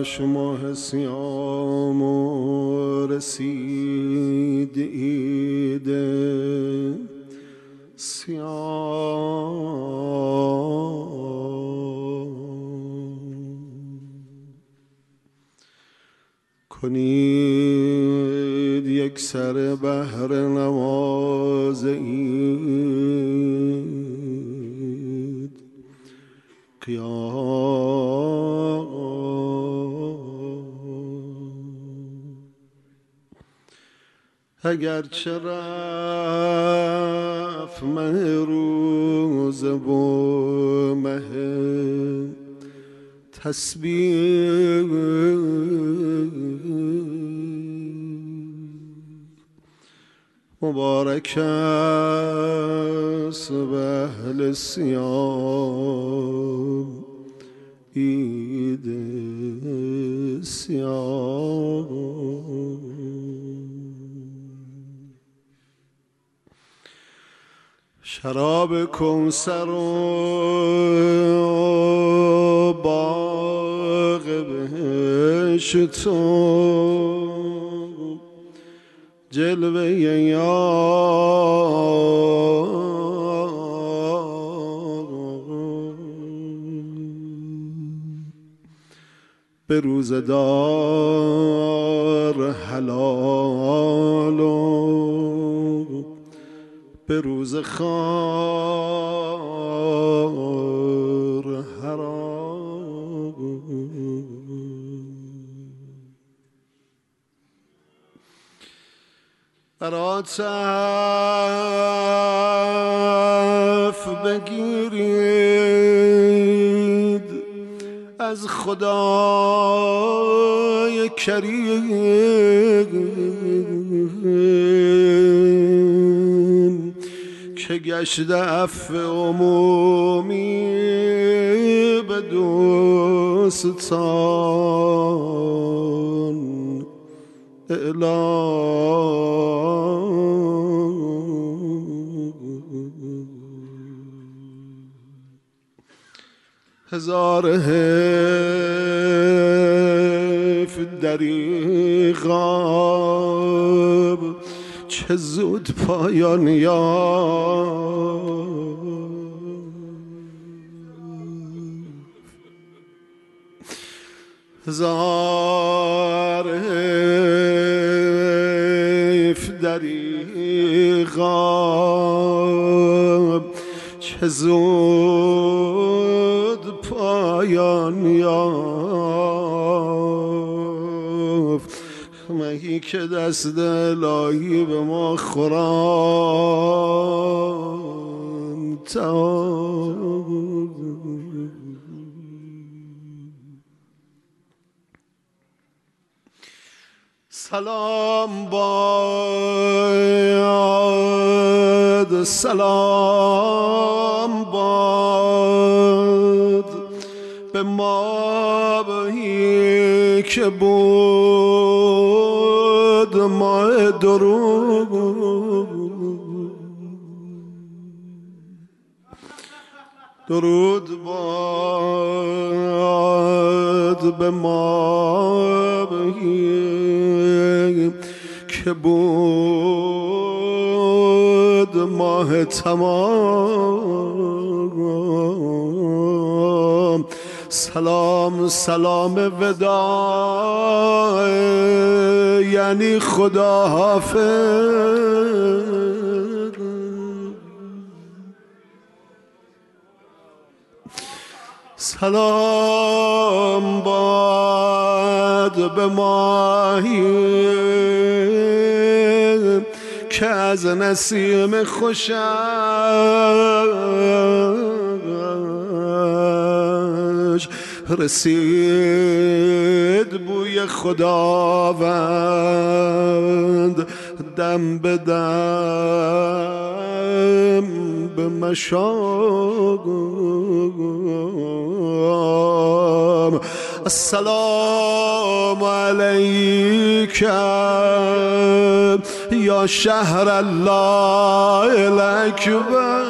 گذشت ماه سیام و رسید عید سیام. کنید یک سر بهر نماز عید قیام. اگرچه رفت مه روز و مه تسبیح، مبارک است به اهل صیام عید صیام. شراب کوثر و باغ بهشت و جلوه یار به روزدار حلال و به روز خوار حرام. بر آتف بگیرید از خدای کریم که گشته عفو عمومی به دوستان اعلام. هزار حیف دریغا چه زود پایان یافت. هزار حیف دریغا چه زود پایان یافت. مهی که دست الهی به ما خوران سلام باد، سلام باد به ما بهی که بود ما درود باد به ما بهی که بود ماه تمام. سلام سلام وداع یعنی خدا حافظ. سلام باد به ماهی که از نسیم خوشش رسید بوی خداوند دم به دم به مشام. السلام علیک یا شهر الله الاکبر.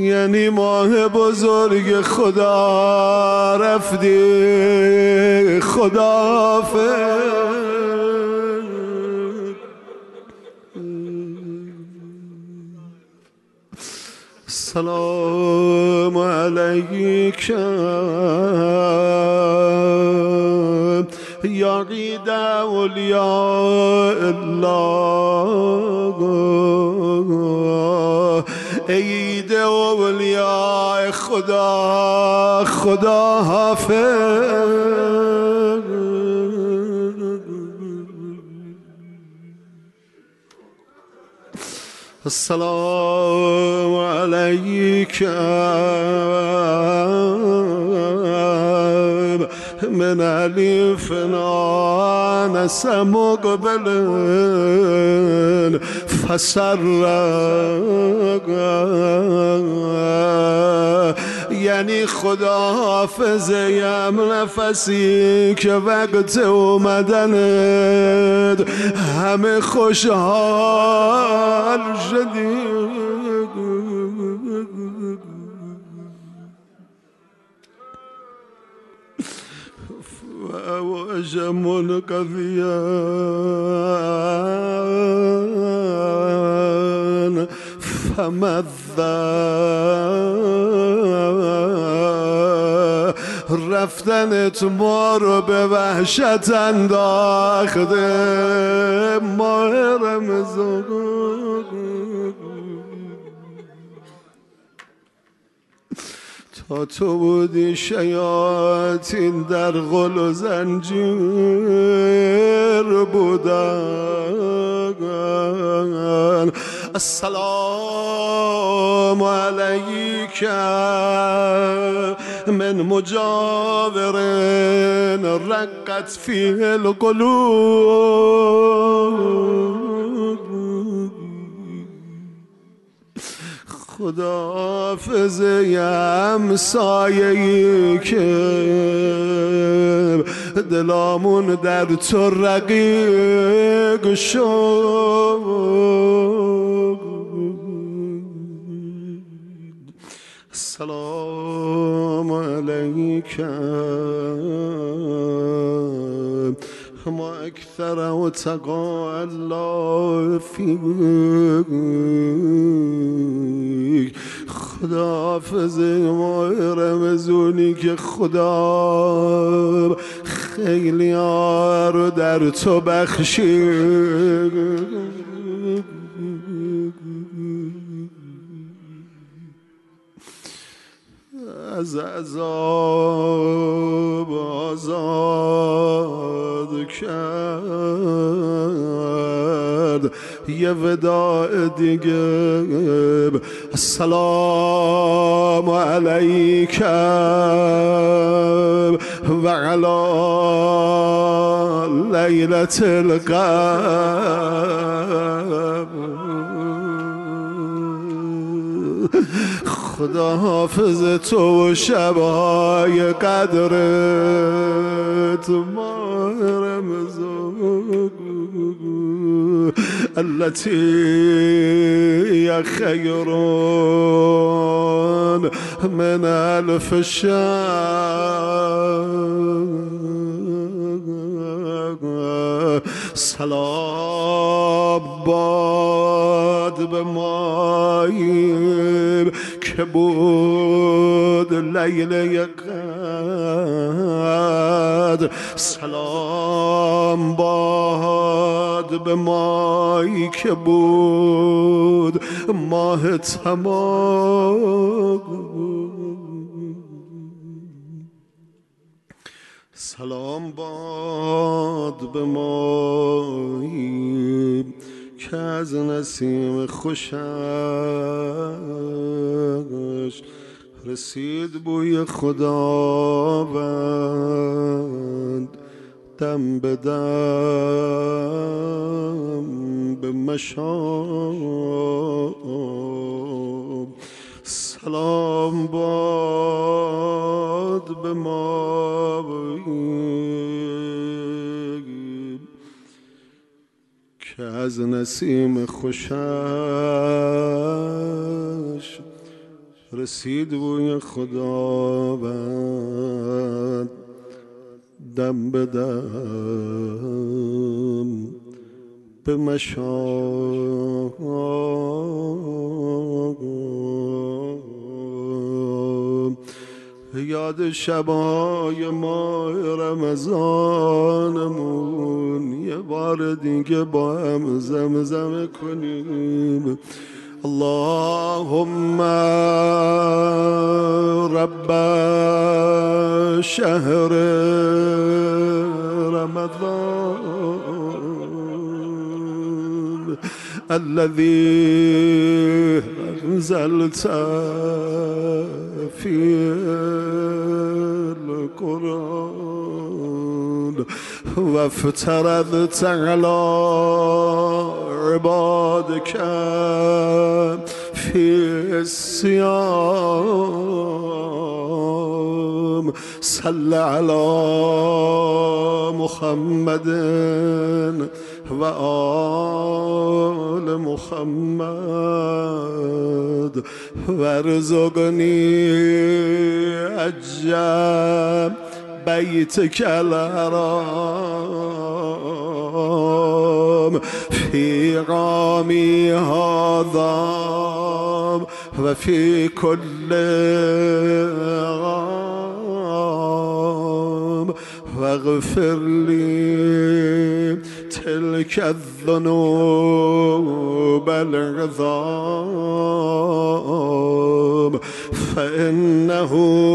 یعنی ماه بزرگ خدا رفتی خداحافظ. السلام علیک یا عید اولیاء الله، عید اولیاء خدا، خدا حافظ. السلام علیک من علیفنا نس مقبل فسر، یعنی خدا حافظیم نفسی که وقت اومدنت همه خوشحال شدیم. وأجم قضيان فمذا رفتنت ما رو به وحشت انداخته. ماه رمضان تا تو بودی شیاطین در غل و زنجیر بودن. السلام علیک من مجاور رقت فیه القلوب. خداحافظ همسایه‌ای که دلامون در تو رقیق شد. السلام علیک ما اکثر و تقا الله فیک. خداحافظ ماه رمضانی که خدا خیلی ها رو در تو بخشید. از عذاب آزاد کرد یه وداع دیگه. السلام علیک و علی لیلة القدر. خدا حافظ تو و شبهای قدرت ماه رمضان التي خیر من الف شهر. سلام باد به مایی که بود لیله قدر. سلام باد به مایی که بود ماه تمام. سلام باد به مایی که از نسیم خوشش رسید بوی خداوند دم به دم به مشام. سلام باد به ما که از نسیم خوشش رسید بوی خداوند دم به دم به مشام یاد شبای ماه رمضانمون یه بار دیگه با هم زمزمه کنیم. اللهم رب شهر رمضان الذي أنزلت في القرآن وافترضت على عبادك في الصيام صل على محمد وآل محمد وارزقني عجب بيتك الحرام في عامي هذا وفي كل عام واغفر لي تلك الذنوب العظام فإنه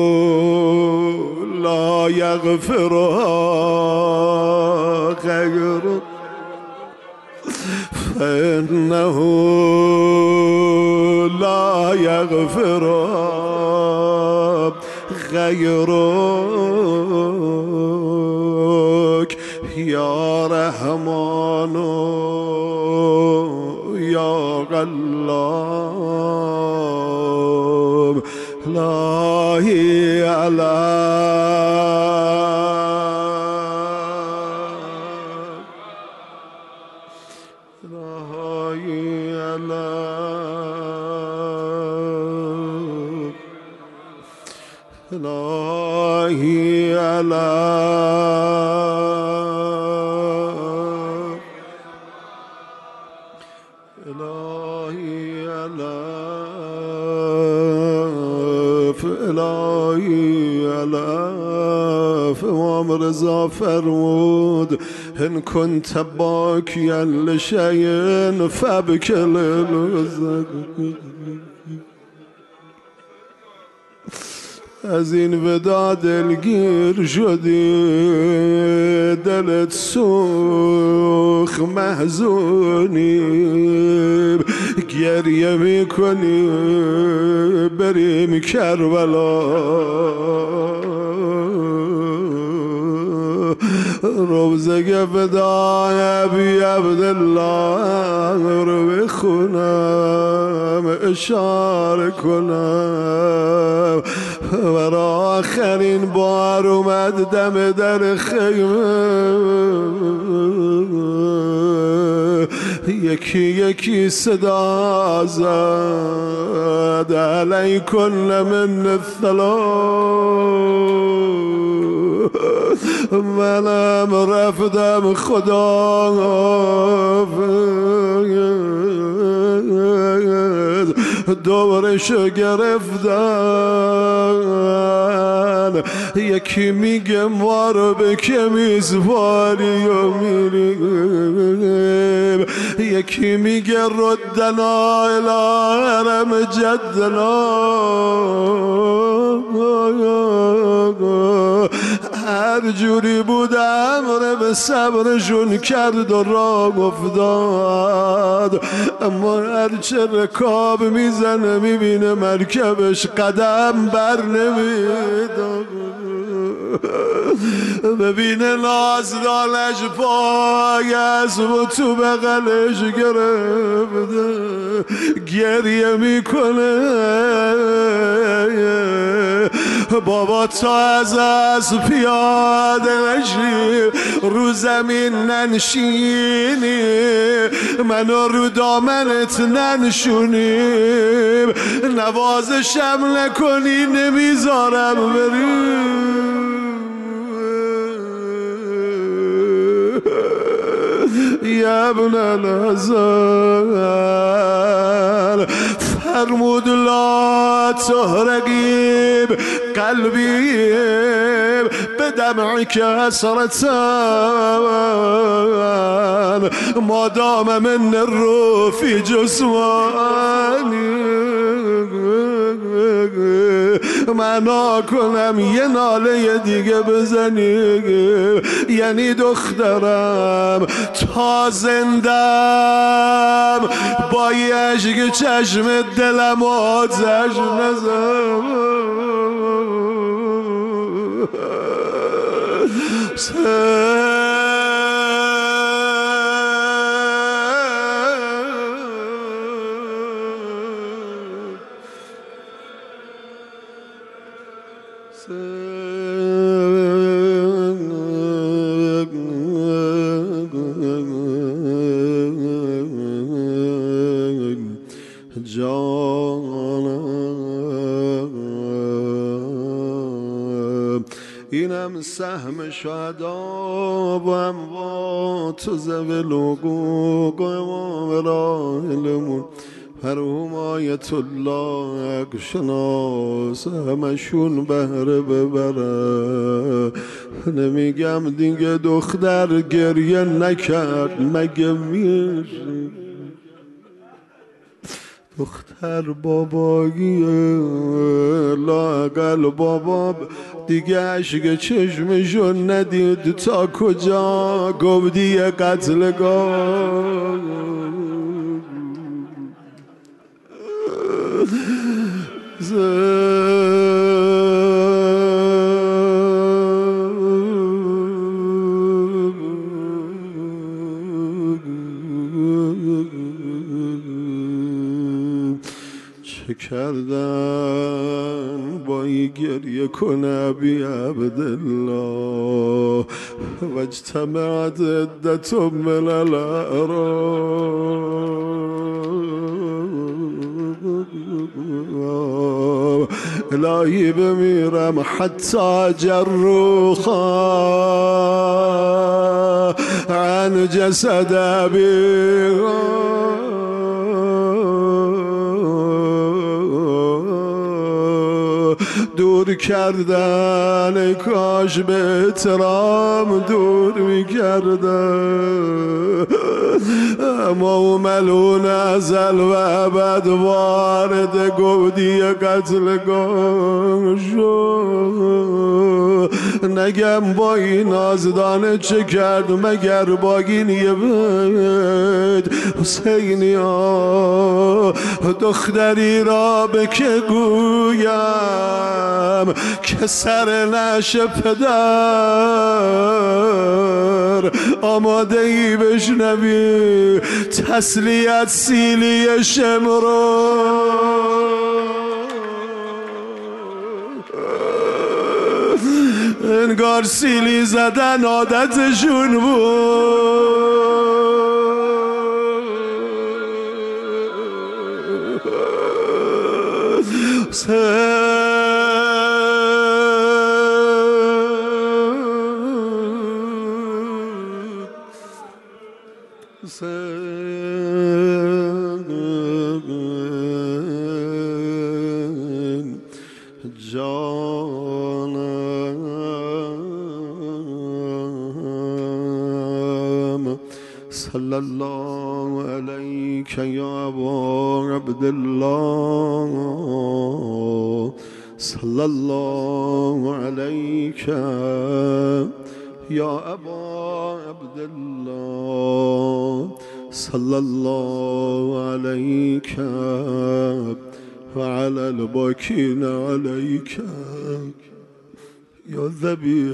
لا يغفرها غيرك فإنه لا يغفرها غيرك يا رحمن يا غلام لا إله امام رضا فرمود إن كنت باكيا لشيء فابكي للوزق. از این ودا دلگیر شدی دلت سوخ محزونی گریه میکنی بریم کربلا روزه فدای ابی عبدالله رو بخونم اشاره کنم و آخرین بار اومد دم در خیمه یکی یکی صدا زد علیکن من الثلاث منم رفتم خدا دورشو گرفتن یکی میگه ما رو به که میزواری و میریم یکی میگه ردنا الی حرم جدنا هر جوری بود امر به صبرشون کرد و راه افتاد اما هرچه رکاب میزنه میبینه مرکبش قدم بر نمیداد ببینه نازدانش پای است و تو بغلش گرفته گریه میکنه بابا تا از پیاده نشیم رو زمین ننشینی منو رو دامنت ننشونیم نوازشم نکنی نمیذارم بریم یا ابن الحسن فرمود لا تهرقیب قلبی بدمعك حسرتان ما دام من الروح في جسماني معنا کنم یه ناله دیگه بزنی یعنی دخترم تا زندم با یه عشق چشم دلم آتش نزم اینم سهم شهدا با اموات زول حقوق امام راحلمون مرحوم آیت الله شناس همشون بهره ببره نمیگم دیگه دختر گریه نکرد مگه میشه دختر باباییه لااقل بابا دیگه عشق چشمشون ندید تا کجا گفتی قتلگاه چه کردن با این گریه کنه بی عبدالله و اجتمعت عدت من الاعراب الهی بمیرم حتی جروخا عن جسد ابیها دور کردن کاش به احترام دور میکردن اما او ملعون ازل و ابد وارد گودی قتلگاه شد نگم با این نازدانه چه کرد مگر باگین یه بید حسینی ها دختری را به که گویم که سر نشه پدر آماده ای بشنوی تسلیت سیلی شمرو انگار سیلی زدن عادتشون بود صلی الله علیک یا ابا عبدالله صلی الله علیک یا ابا عبدالله صلی الله علیک وعلى الباكين عليك يا ذبيح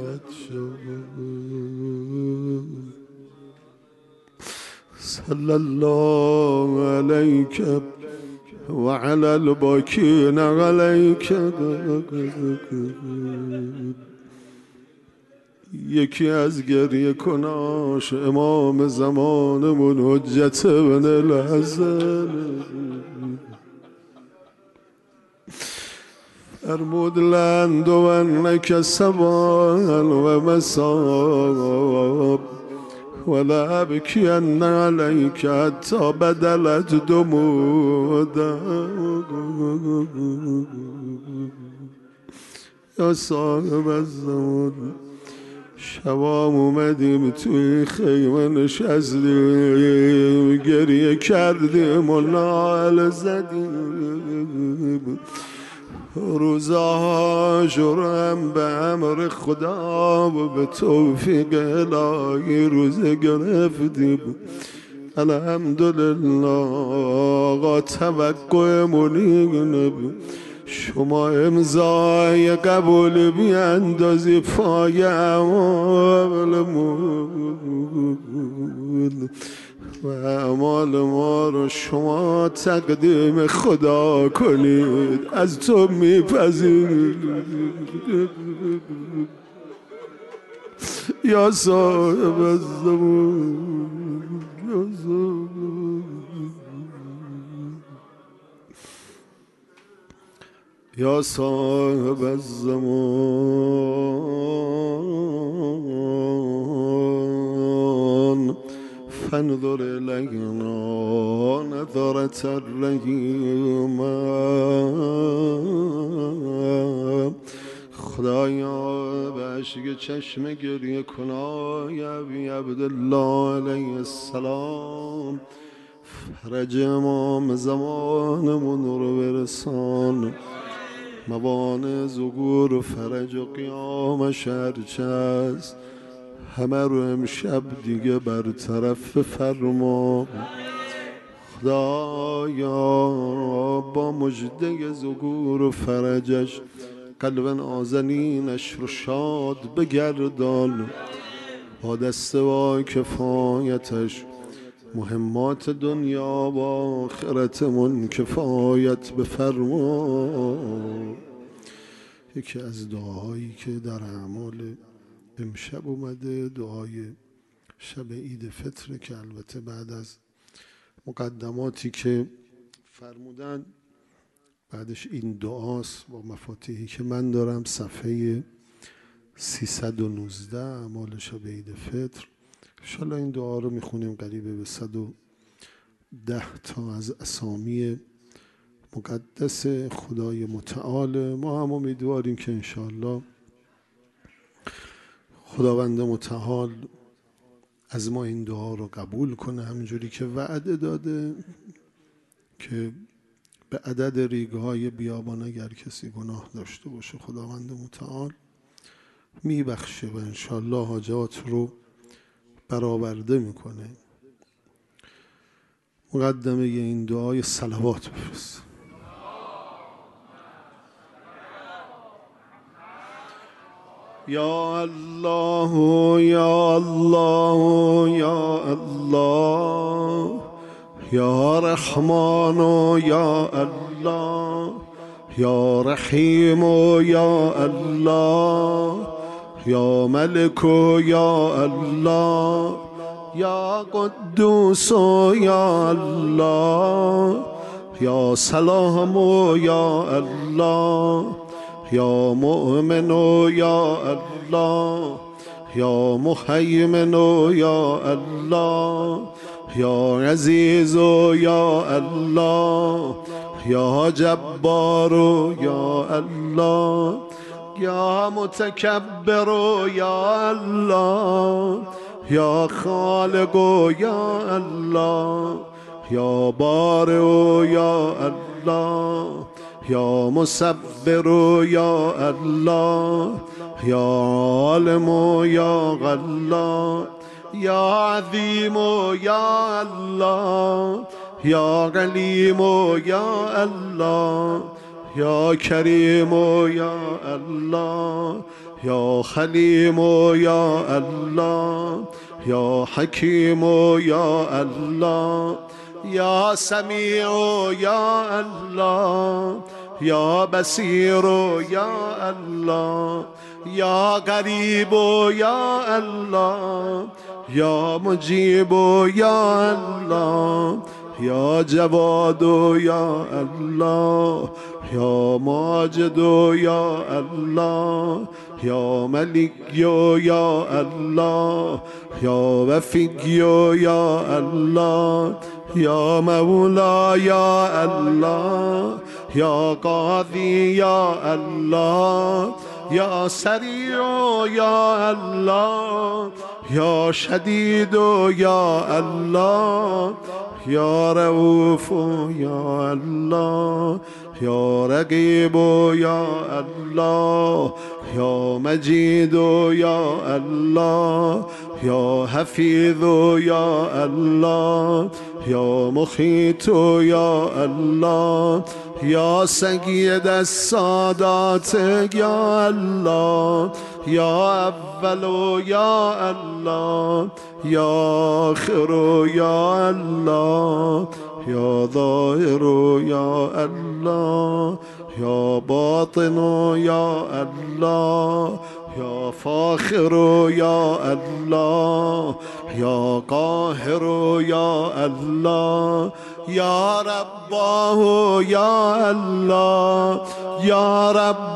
العطشان صلى الله عليك وعلى الباكين عليك. یکی از گریه کناش امام زمانمون حجت ابن الحسن فرمود لند و انک سبان و مساب ولا ابکین علیک حتی بدلت دمودا. یا صاحب الزمان شبام اومدیم توی خیمه نشستیم گریه کردیم و ناله زدیم. روزها شرم به امر خدا و به توفیق الهی روزه گرفتیم. الحمدلله آقا توقعمون اینه شما امضای قبول بیاندازی پای اعمالمون و اعمال ما رو شما تقدیم خدا کنید. از تو میپذیرید یا صاحب الزمان. یا صاحب الزمان فانظر الینا نظرة الرحیم. خدایا به اشک چشم گریه کنای ابی عبدالله علیه السلام فرج امام زمانمون رو برسان. موانع ظهور و فرج و قیامش هرچه است همه رو امشب دیگه برطرف فرما. خدایا با مژده ظهور و فرجش قلب نازنینش رو شاد بگردان. با دست کفایتش مهمات دنیا و آخرتمون کفایت بفرما. یکی از دعاهایی که در اعمال امشب اومده دعای شب عید فطر که البته بعد از مقدماتی که فرمودن بعدش این دعاست با مفاتیحی که من دارم. صفحه 319 اعمال شب عید فطر. انشالله این دعا رو میخونیم قریبه به 110 تا از اسامی مقدس خدای متعال. ما هم امیدواریم که انشالله خداوند متعال از ما این دعا رو قبول کنه همونجوری که وعده داده که به عدد ریگ‌های بیابان اگر کسی گناه داشته باشه خداوند متعال میبخشه و انشالله حاجات رو برآورده میکنه. مقدمه این دعای صلوات بفرست. یا الله یا الله یا الله یا رحمان یا الله یا رحیم یا الله یا ملک یا الله یا قدوس یا الله یا سلام یا الله یا مؤمن یا الله یا مهیمن یا الله یا عزیز یا الله یا جبار یا الله یا متکبر یا الله یا خالق یا الله یا بارئ یا الله یا مصبر یا الله یا عالم یا الله یا عظیم یا الله یا علیم یا الله یا کریم یا الله یا حلیم یا الله یا حکیم یا الله يا سميع يا الله يا بصير يا الله يا قريب يا الله يا مجيب يا الله يا جواد يا الله يا ماجد يا الله يا ملك يا الله يا وفي يا الله يا مولا يا الله يا قاضي يا الله يا سريع يا الله يا شديد يا الله يا رؤوف يا الله يا رقيب يا الله يا مجيد يا الله يا حفيظ يا الله يا مخيط يا الله يا سيد السادات يا الله يا أول يا الله يا آخر يا الله يا ظاهر يا الله يا باطن يا الله يا فاخر يا الله يا قاهر يا الله يا رباه يا الله يا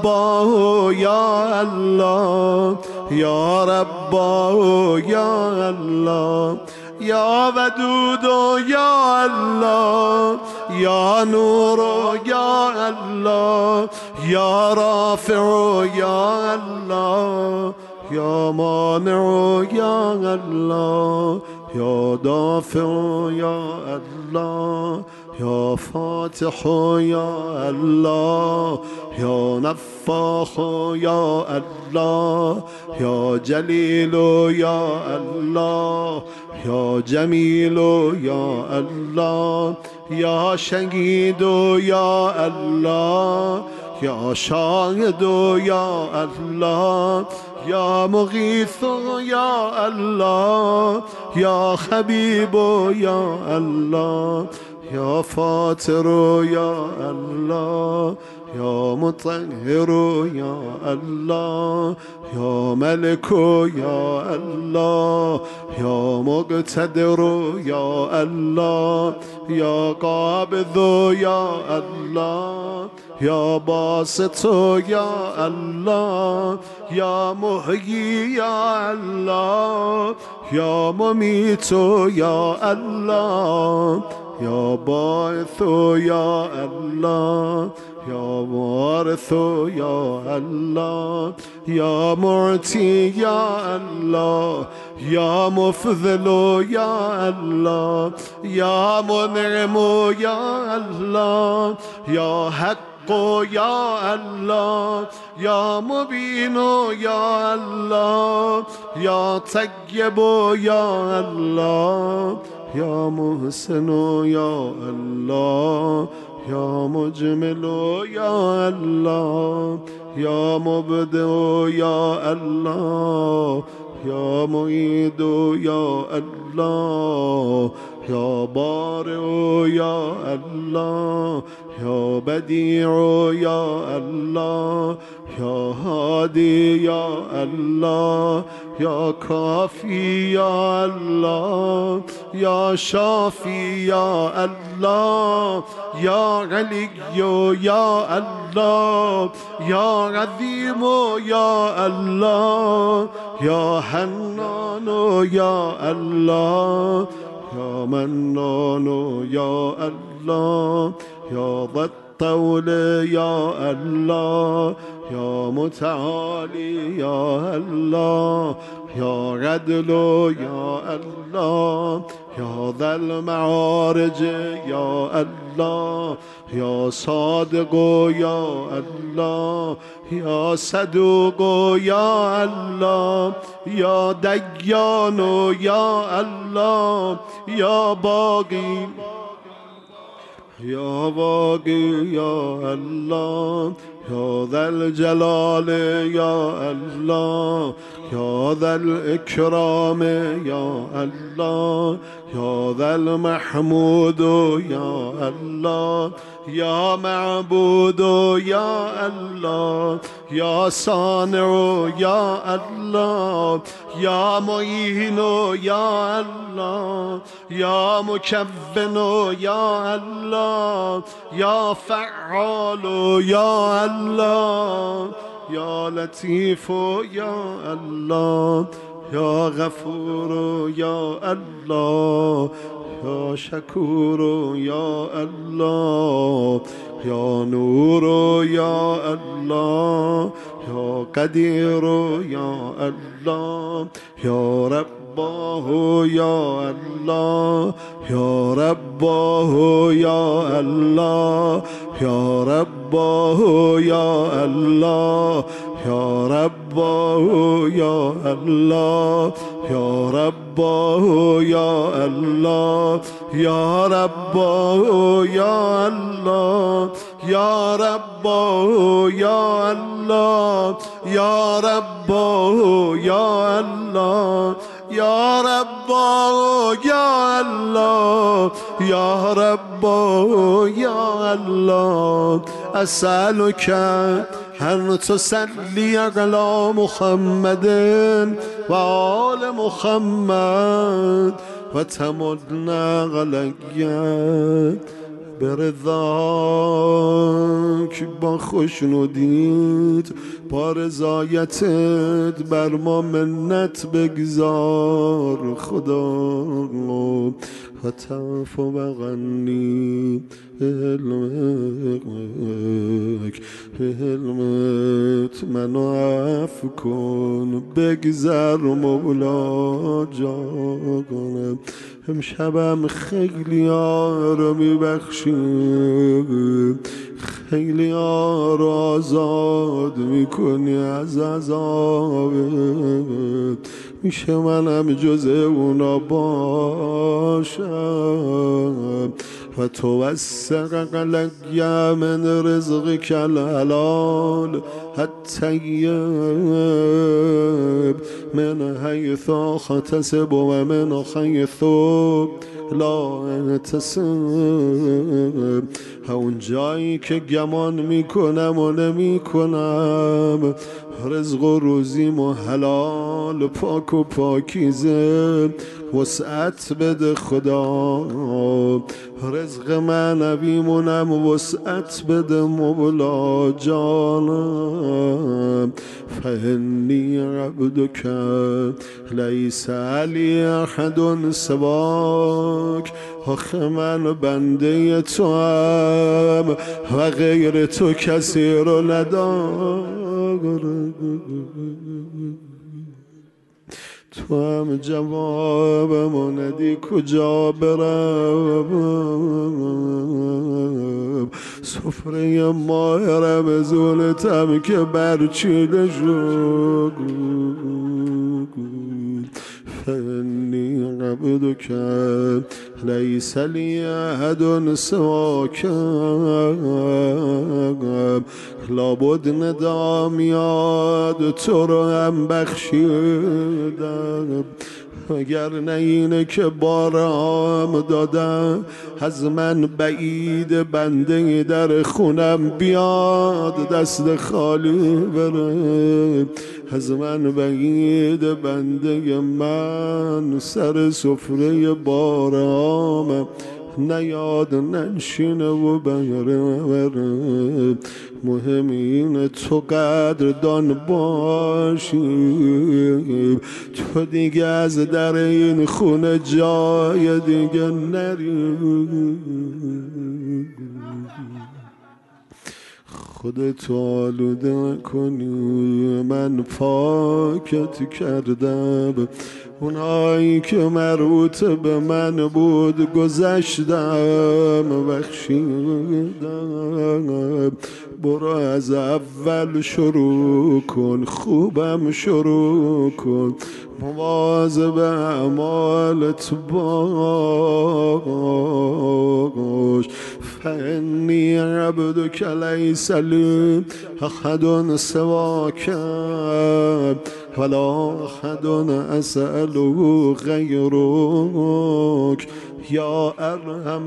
رباه يا الله يا رباه يا الله يا ودود يا الله يا نور يا الله يا رافع يا الله يا مانع يا الله يا دافع يا الله يا فاتح يا الله يا نفاخ يا الله يا جليل يا الله يا جميل يا الله يا شهيد يا الله يا شاهد يا الله يا مغيث يا الله يا خبيب يا الله يا فاتر يا الله يا مطهر يا الله يا ملك يا الله يا مقتدر يا الله يا قابض يا الله يا باسط يا الله يا محيي يا الله يا مميت يا الله يا باعث يا الله يا وارث يا الله يا معطي يا الله يا مفضل يا الله يا منعم يا الله يا حق يا الله يا مبين يا الله يا طيب يا الله يا محسن يا الله يا مجمل يا الله يا مبدع يا الله يا معيد يا الله يا بارئ يا الله يا بديع يا الله يا هادي يا الله يا كافي يا الله يا شافي يا الله يا علي يا الله يا عظيم يا الله يا حنان يا الله يا منان يا الله يا ذا الطول يا الله يا متعالي يا الله يا عدل يا الله يا ذا المعارج يا الله يا صادق يا الله يا صدوق يا الله يا ديان يا الله يا باقي يا باقي يا الله یا ذا الجلال یا الله یا ذا الاکرام یا الله یا ذا المحمود یا الله یا معبود یا الله یا صانع یا الله یا معین یا الله یا مکون یا الله یا فعال یا الله یا لطیف یا الله یا غفور یا الله یا شکور یا الله یا نور یا الله یا قدیر یا الله یا رباه یا الله یا رباه یا الله یا رباه یا الله یا رباه یا الله یا رباه یا الله یا رباه یا الله یا رباه یا الله یا رباه یا الله یا رباه یا الله یا رباه یا الله اسألك أن تصلي على محمد وآل محمد وتمن علي برضاک با خوشنودیت با رضایتت بر ما منت بگذار خدا و تعفو بغنی علمک به علمت منو عفو کن بگذر مولا جانم امشبم خیلی ها رو میبخشی خیلی ها رو آزاد میکنی از عذابت میشه منم جز اونا باشم و توسق علی من رزقک الحلال الطیب من حیث احتسب و من حیث لا احتسب اون جایی که گمان میکنم و نمیکنم رزق و روزیم و حلال پاک و پاکیزه وسعت بده خدا رزق معنویمونم وسعت بده مولا جانم فهنی عبدک لیس علی احد سواک آخه من بنده تو هم و غیر تو کسی رو ندارم تو هم جوابمو ندی کجا برم سفره ماه رمضانتم که برچیده شد فانی عبدک لیس لی احد سواک لابد ندا میاد تو رو هم بخشیدم اگر نه اینه که بارم دادم از من بعید بنده در خونم بیاد دست خالی بره از من بعید بنده من سر سفره بارم نیاد ننشینه و بره مهم اینه تو قدردان باشی تو دیگه از در این خونه جای دیگه نری خودتو آلوده کنی من پاکت کردم اونایی که مربوط به من بود گذشتم بخشیدم برو از اول شروع کن خوبم شروع کن مواظب اعمالت باش فإني عبدك ليس لي أحد سواك ولا أحد أسأله غيرك يا أرحم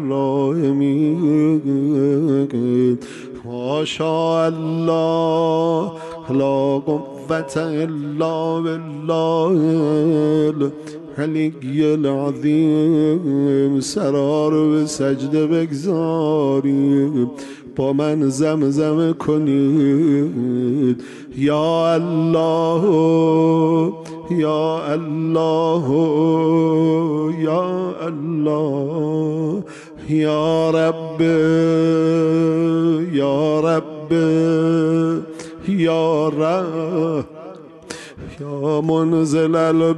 الراحمين. ما شاء الله لا قوة إلا بالله العلی العظیم. سرار به سجده بگذاریم، با من زمزمه کنید یا الله یا الله یا الله یا رب یا رب یا رب یا منزل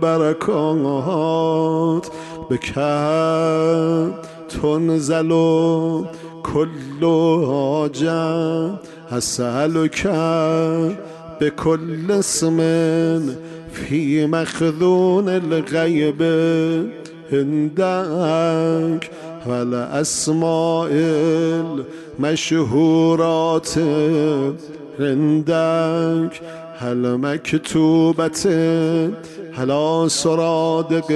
البرکات بک تنزل کل حاجت اسألک بكل اسم في مخزون الغیب عندك والاسماء المشهورات عندك هل مكتوبة على سرادق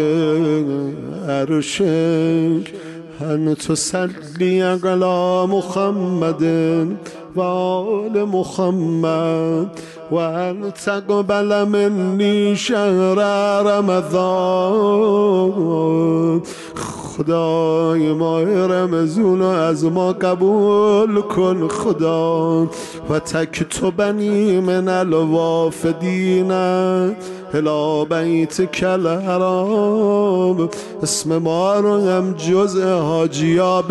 عرشك أن تصلي على محمد وآل محمد وأن تقبل مني شهر رمضان. خدای ماه رمضان از ما قبول کن خدا و تکتبنی من الوافدین الی بیتک الحرام. اسم ما رو هم جز حاجیا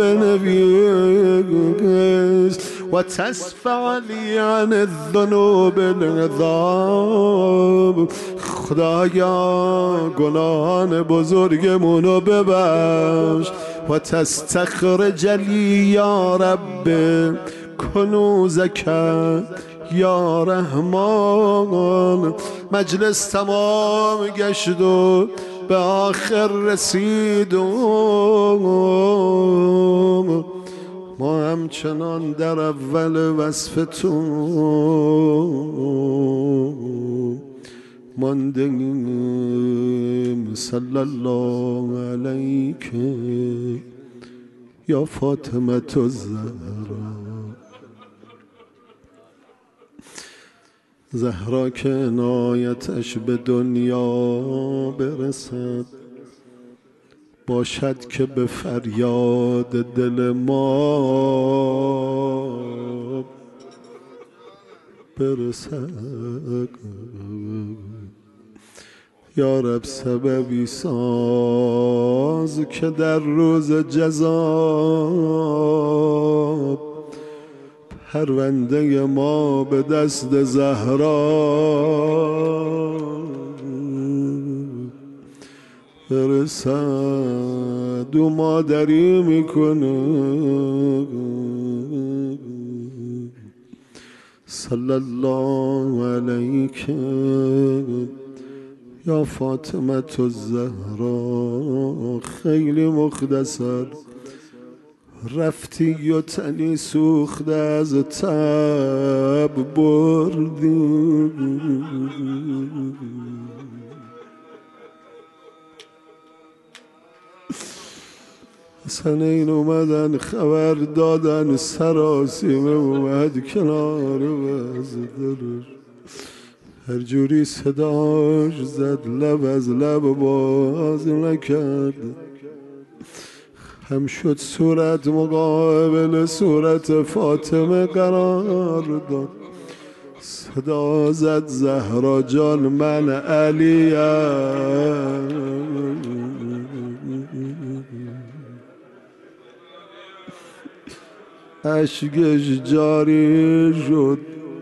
بنویس و تصفع لی عن الذنوب العظام. خدایا گناهان بزرگمونو ببخش و تستخرج لی یا رب کنوزک یا رحمان. مجلس تمام گشت و به آخر رسیدم، ما همچنان در اول وصفتون ماندیم. صلی الله علیک یا فاطمه الزهرا. زهرا که عنایتش به دنیا برسد، باشد که به فریاد دل ما برسد. یا رب سببی ساز که در روز جزا پرونده ما به دست زهرا برسد و مادری میکنه. صلی الله علیک یا فاطمه الزهرا. خیلی مختصر رفتی و تنی سوخته از تب بردی. حسنین اومدن خبر دادن سراسیمه اومد کنار وزدرش، هر جوری صداش زد لب از لب باز نکرد. هم شد صورت مقابل صورت فاطمه قرار داد. صدا زد زهرا جان من علیم. اشکش جاری شد،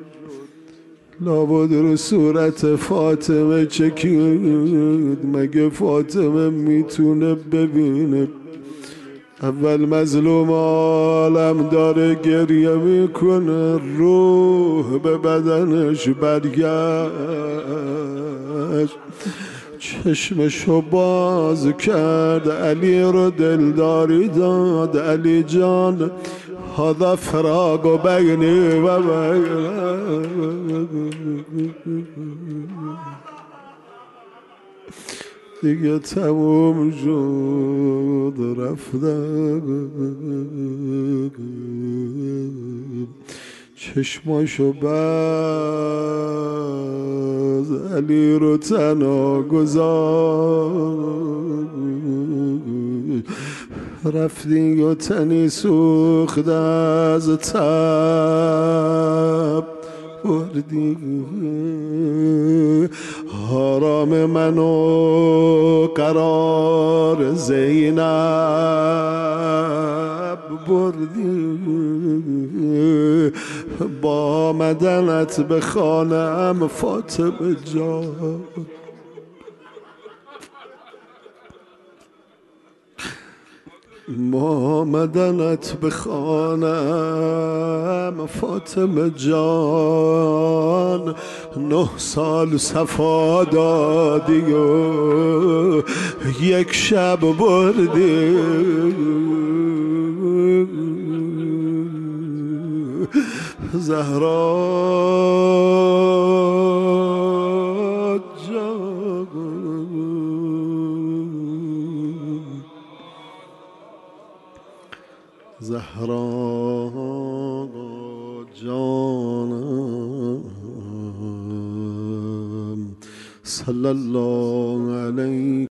لابد رو صورت فاطمه چکید. مگه فاطمه میتونه ببینه؟ اول مظلوم عالم داره گریه میکنه، روح به بدنش برگشت. چشمشو باز کرد، علی رو دلداری داد. علی جان هذا فراق بینی و دیگه تموم شد رفتم. چشماشو باز علی رو تنها گذاشت. رفتیم و تنی سوخت از تب بردی. حرام منو قرار زینب بردی. با مدنت به خانم فاطمه جان، ما مدنت به خانم فاطمه جان. 9 سال صفا دادی و 1 شب بردی. زهرا جان، زهرا جانم، صلی الله علیه